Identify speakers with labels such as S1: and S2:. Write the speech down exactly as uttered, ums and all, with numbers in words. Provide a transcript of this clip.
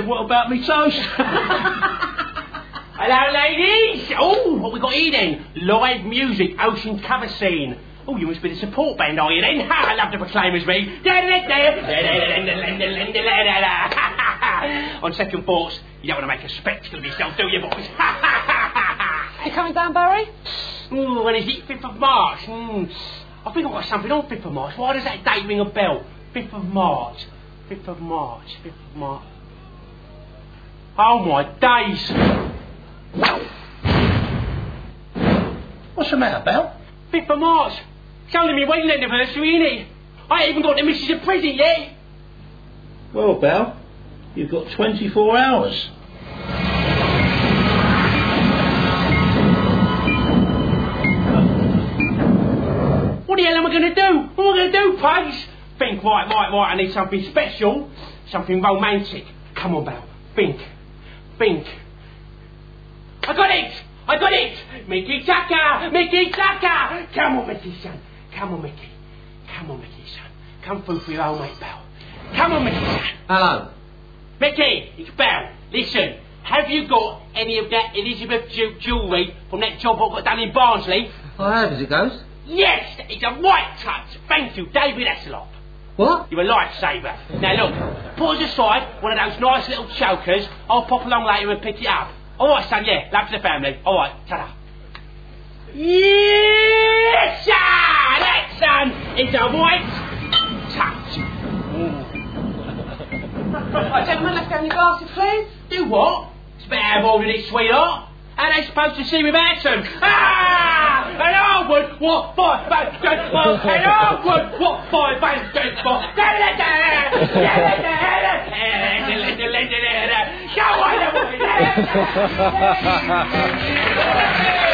S1: Uh, what about me toast?
S2: Hello, ladies! Oh, what we got here then? Live music, ocean cover scene. Oh, you must be the support band, are you then? I love the Proclaimers, me. On second thoughts, you don't want to make a spectacle of yourself, do you, boys?
S3: You coming down, Barry?
S2: Ooh, when is it? fifth of March. Mm. I think I've got something on fifth of March. Why does that date ring a bell? fifth of March. fifth of March. fifth of March. Oh, my days.
S1: What's the matter, Belle?
S2: fifth of March. It's only my wedding anniversary, innit? I ain't even got the missus a present yet.
S1: Well, Belle, you've got twenty-four hours.
S2: What the hell am I going to do? What am I going to do, Pugs? Think, right, right, right, I need something special. Something romantic. Come on, Belle. Think. Think. I got it! I got it! Mickey Tucker! Mickey Tucker! Come on, Mickey, son. Come on, Mickey. Come on, Mickey, son. Come through for your old mate, Belle. Come on, Mickey, son.
S4: Hello.
S2: Mickey, it's Belle. Listen, have you got any of that Elizabeth Ju- jewellery from that job I got done in Barnsley?
S4: I have, as it goes.
S2: Yes, it's a white touch. Thank you, David Hasselhoff.
S4: What?
S2: You're a lifesaver. Now look, put us aside one of those nice little chokers. I'll pop along later and pick it up. All right, son, yeah, love to the family. All right, ta-da. Yes, sir! That, son, is a white touch.
S3: Right, gentlemen, let's go in your glasses, please.
S2: Do what? It's better have all of it, sweetheart. How are they supposed to see without them? Ah! An Arwood, what, five, five, good, four. An Arwood, what, five, five, good, four. Go on,